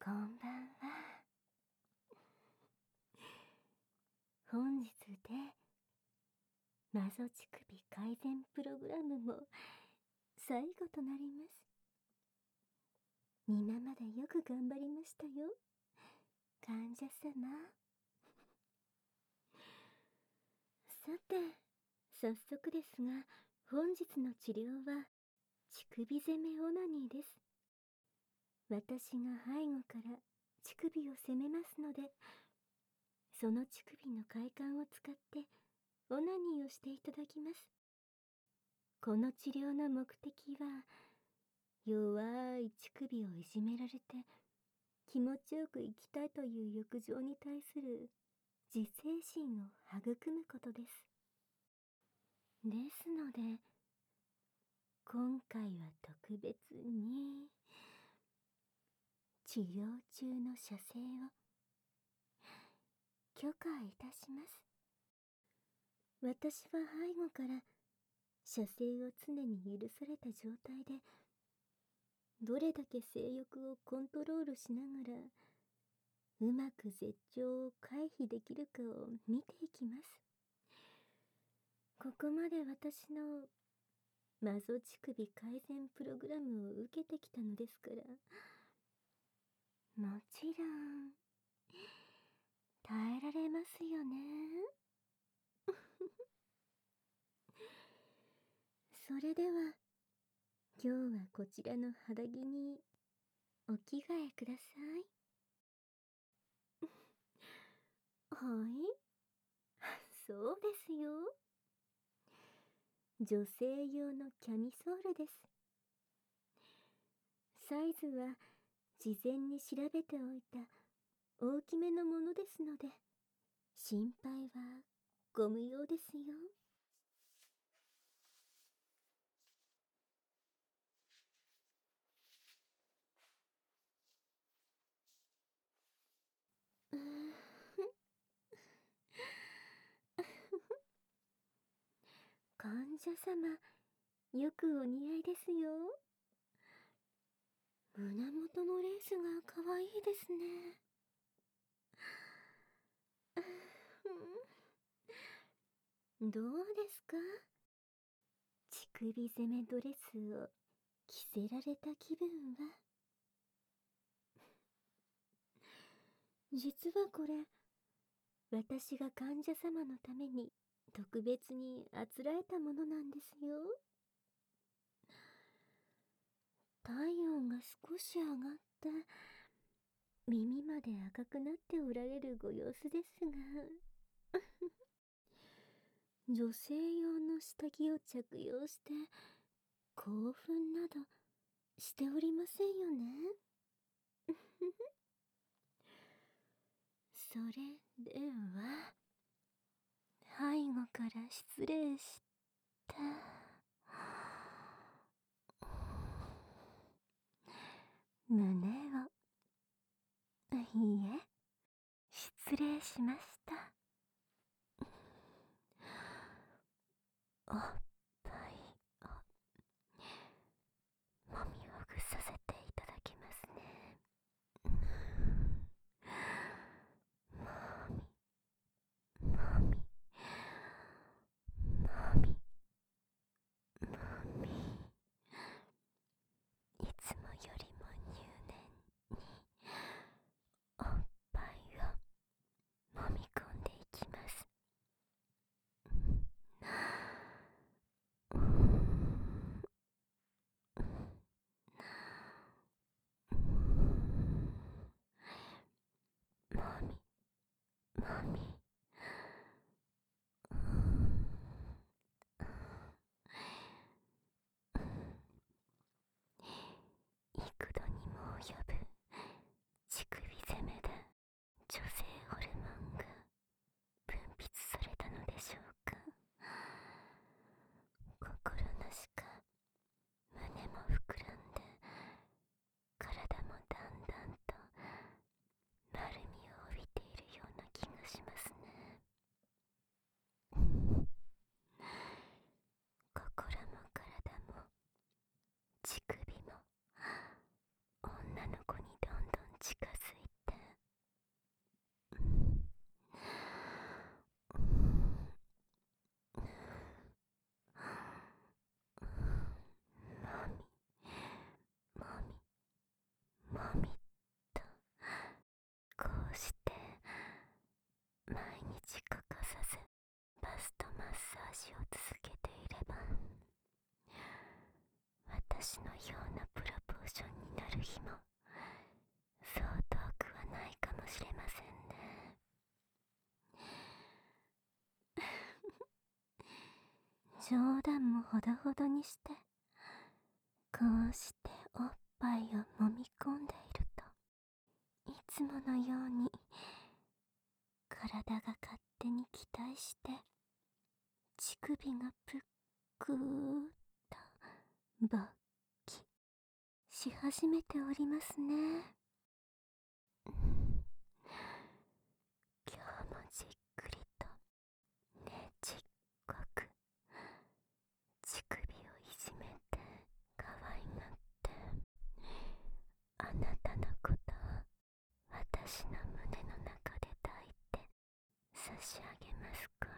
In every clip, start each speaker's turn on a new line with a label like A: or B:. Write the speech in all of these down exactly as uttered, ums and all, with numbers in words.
A: こんばんは。本日でマゾ乳首改善プログラムも最後となります。今までよく頑張りましたよ、患者様。さて、早速ですが、本日の治療は乳首攻めオナニーです。私が背後から乳首を攻めますので、その乳首の快感を使ってオナニーをしていただきます。この治療の目的は、弱い乳首をいじめられて気持ちよく生きたいという欲情に対する自制心を育むことです。ですので、今回は特別に治療中の射精を許可いたします。私は背後から射精を常に許された状態で、どれだけ性欲をコントロールしながらうまく絶頂を回避できるかを見ていきます。ここまで私のマゾ乳首改善プログラムを受けてきたのですから、もちろん耐えられますよね。それでは今日はこちらの肌着にお着替えください。はい、そうですよ。女性用のキャミソールです。サイズは事前に調べておいた大きめのものですので、心配はご無用ですよ。うーん患者様、よくお似合いですよ。胸元のレースが可愛いですね。どうですか、乳首攻めドレスを着せられた気分は。実はこれ、私が患者様のために特別にあつらえたものなんですよ。体温が少し上がって耳まで赤くなっておられるご様子ですが女性用の下着を着用して興奮などしておりませんよね。それでは背後から失礼して、胸を、いいえ、失礼しました。おっぱいをもみほぐさせていただきますね。もみもみもみもみ、いつもよりも入念におっぱいをもみ込んでいきます。もみもみ、幾度にも及ぶ乳首攻めで女性ホルモンが分泌されたのでしょうか。心なしか胸も膨らんで、体もだんだんと丸みを帯びているような気がしますね。心も体も乳首も女の子にどんどん近づ私のようなプロポーションになる日もそう遠くはないかもしれませんね。冗談もほどほどにして、こうしておっぱいを揉み込んでいると、いつものように体が勝手に期待して乳首がぷっくーっと勃起し始めておりますね。今日もじっくりとねちっこく乳首をいじめて可愛がってあなたのことを私の胸の中で抱いて差し上げますから。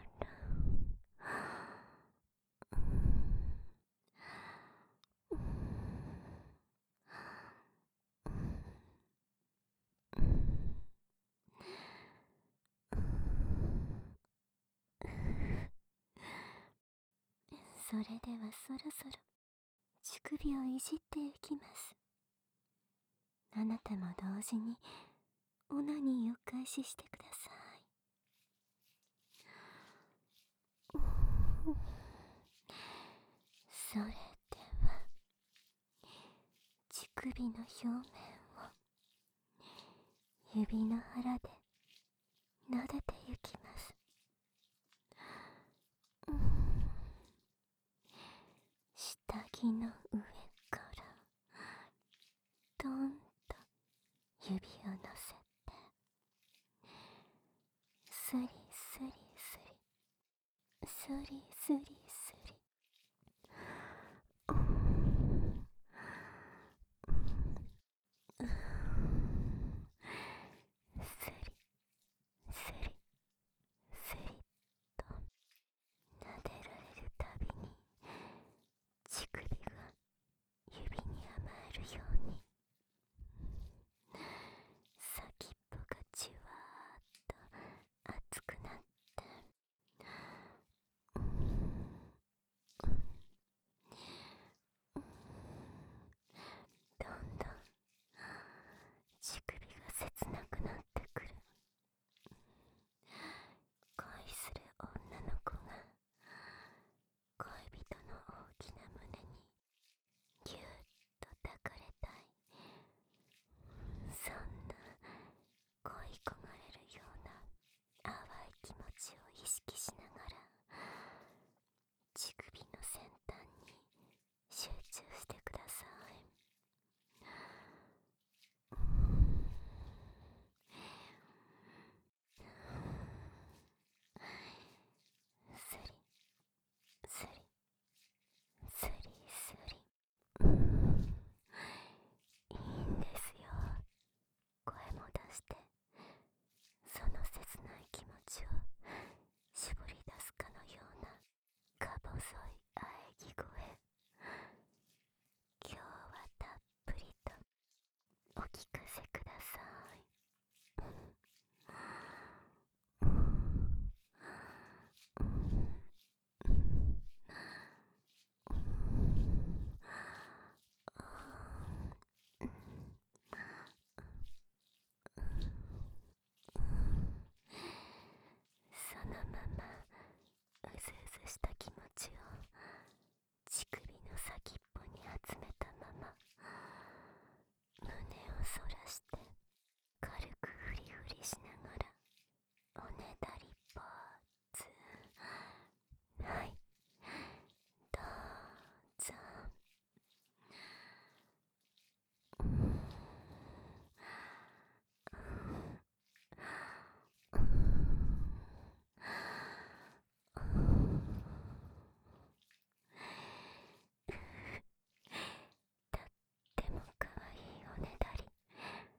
A: それではそろそろ乳首をいじっていきます。あなたも同時にオナニーを開始してください。それでは乳首の表面を指の腹で撫でてゆきます。下着の上からどんと指を乗せてスリスリスリスリスリスリスリスリスリと撫でられるたびに乳首が指に甘えるように先っぽがじわーっと熱くなってどんどん乳首が切なくなってくる。恋する女の子が恋人の大きな胸にぎゅっと抱かれたい、そんな恋焦がれるような淡い気持ちを意識しながら乳首の先端に集中してください。スリスリスリスリ、いいんですよ。声も出してその切ない気持ちを絞り出すかのようなか細い喘ぎ声。今日はたっぷりとお聞かせください。そのままうずうずした気持ちを乳首の先っぽに集めたまま胸を反らして軽くフリフリしながらおねだりポーズ。はい、どうぞ。とってもかわいいおねだり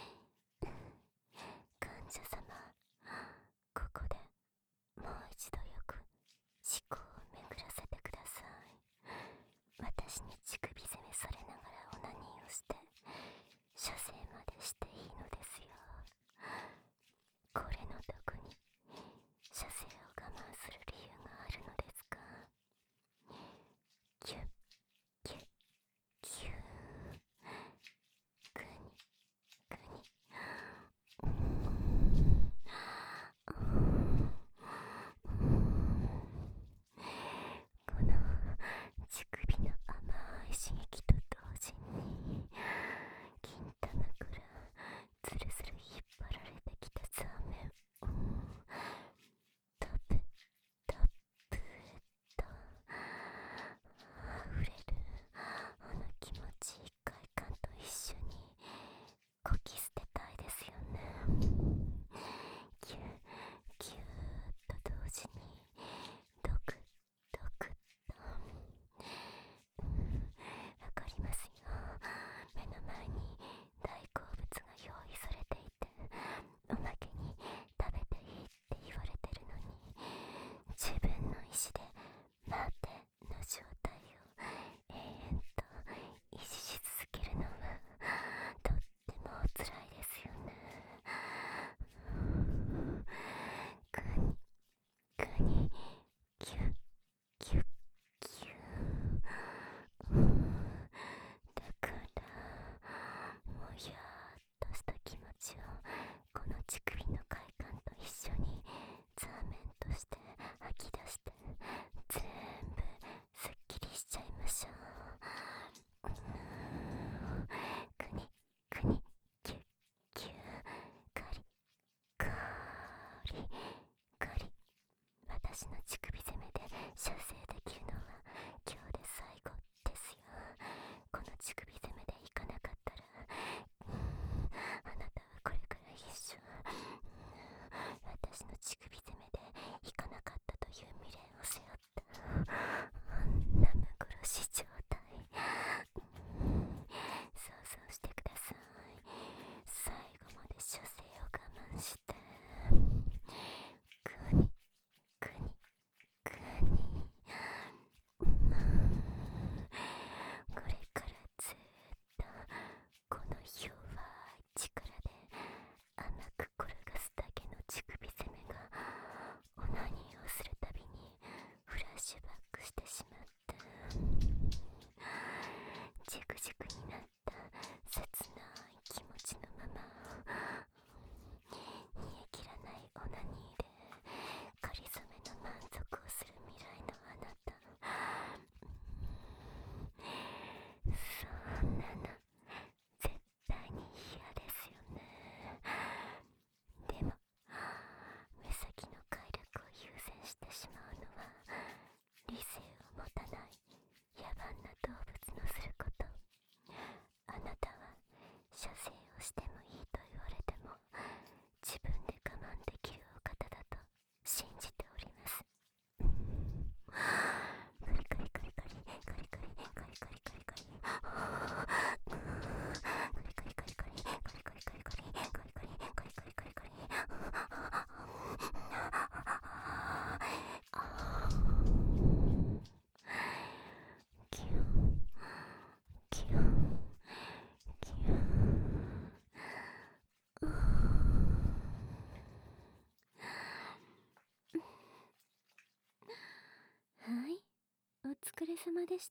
A: れ様でした。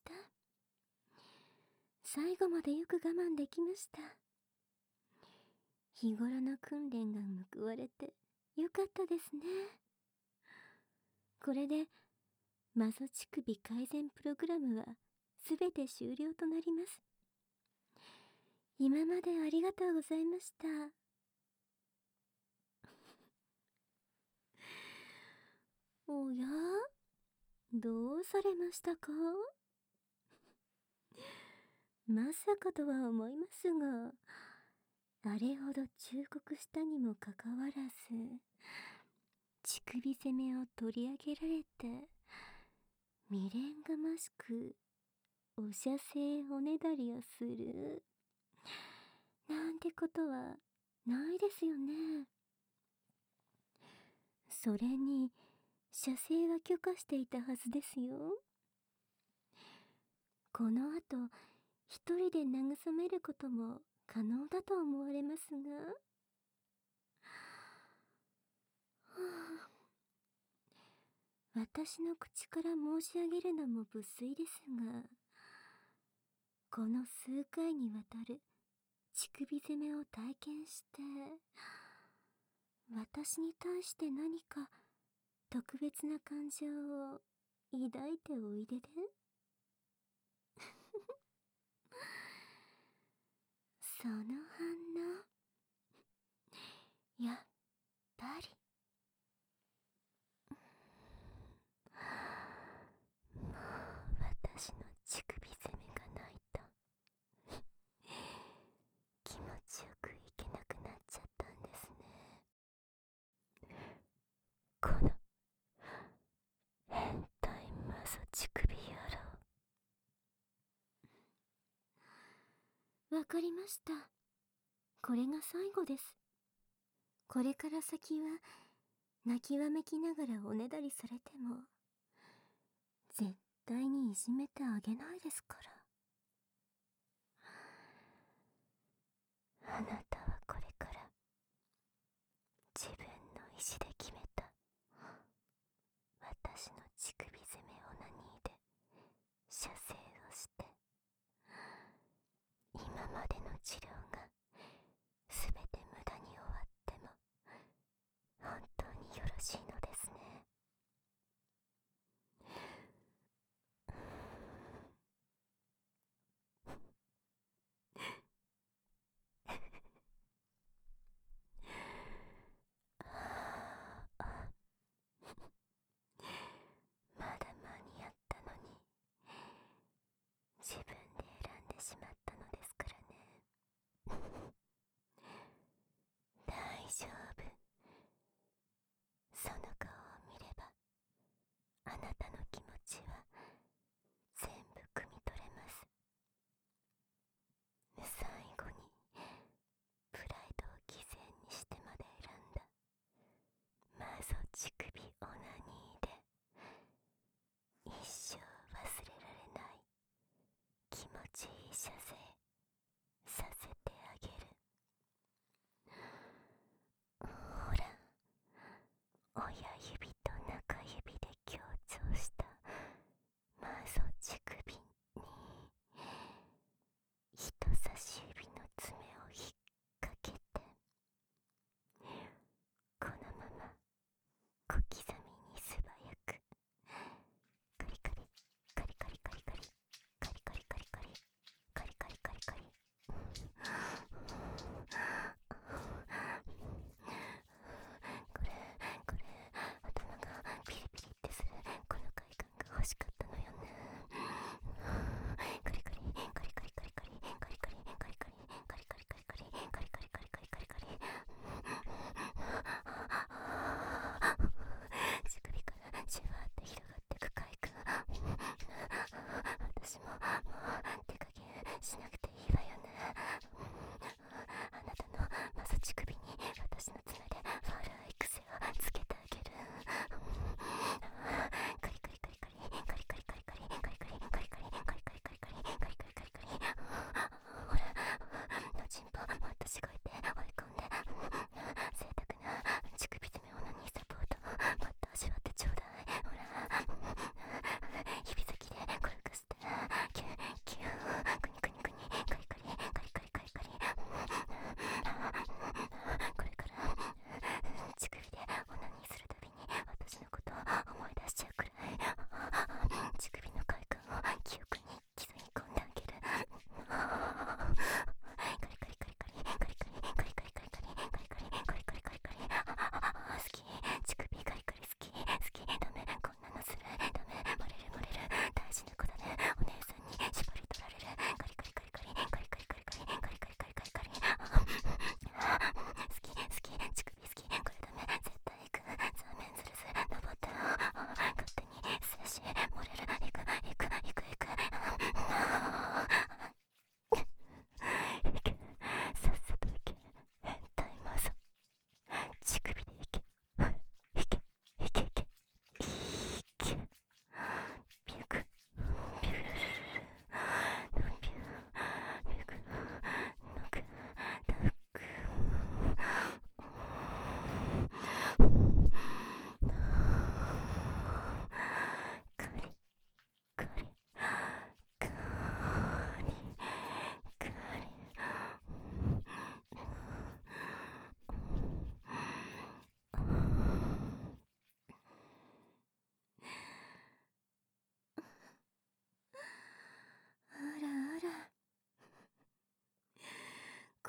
A: 最後までよく我慢できました。日頃の訓練が報われてよかったですね。これでマゾ乳首改善プログラムはすべて終了となります。今までありがとうございました。おや、どうされましたか？まさかとは思いますが、あれほど忠告したにもかかわらず、乳首攻めを取り上げられて、未練がましくお射精おねだりをするなんてことはないですよね。それに射精は許可していたはずですよ。この後一人で慰めることも可能だと思われますが、はあ、私の口から申し上げるのも不粋ですが、この数回にわたる乳首攻めを体験して、私に対して何か特別な感情を抱いておいででその反応、やっぱりもう私の乳首攻めがないと気持ちよくいけなくなっちゃったんですね。この変態マゾ乳首野郎。わかりました。これが最後です。これから先は泣きわめきながらおねだりされても絶対にいじめてあげないですから。あなたはこれから自分の意志で決めた私の乳首攻めオナニーで射精をして、今までの治療がすべて無駄に終わっても本当によろしいのですね。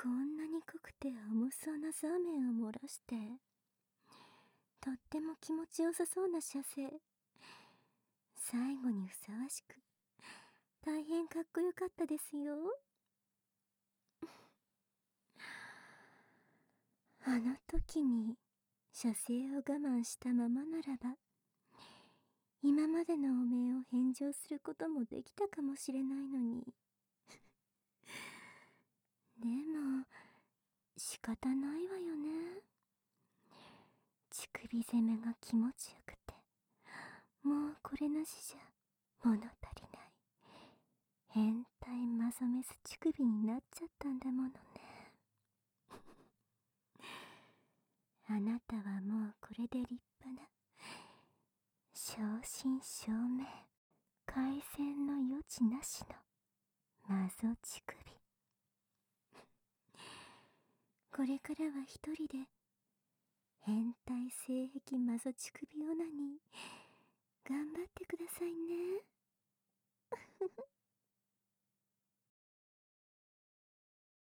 A: こんなに濃くて重そうなザーメンを漏らして、とっても気持ちよさそうな射精、最後にふさわしく大変かっこよかったですよ。あの時に射精を我慢したままならば、今までの汚名を返上することもできたかもしれないのに。でも仕方ないわよね。乳首攻めが気持ちよくて、もうこれなしじゃ物足りない変態マゾメス乳首になっちゃったんだものね。あなたはもうこれで立派な正真正銘改善の余地なしのマゾ乳首。これからは一人で変態性癖マゾ乳首オナニー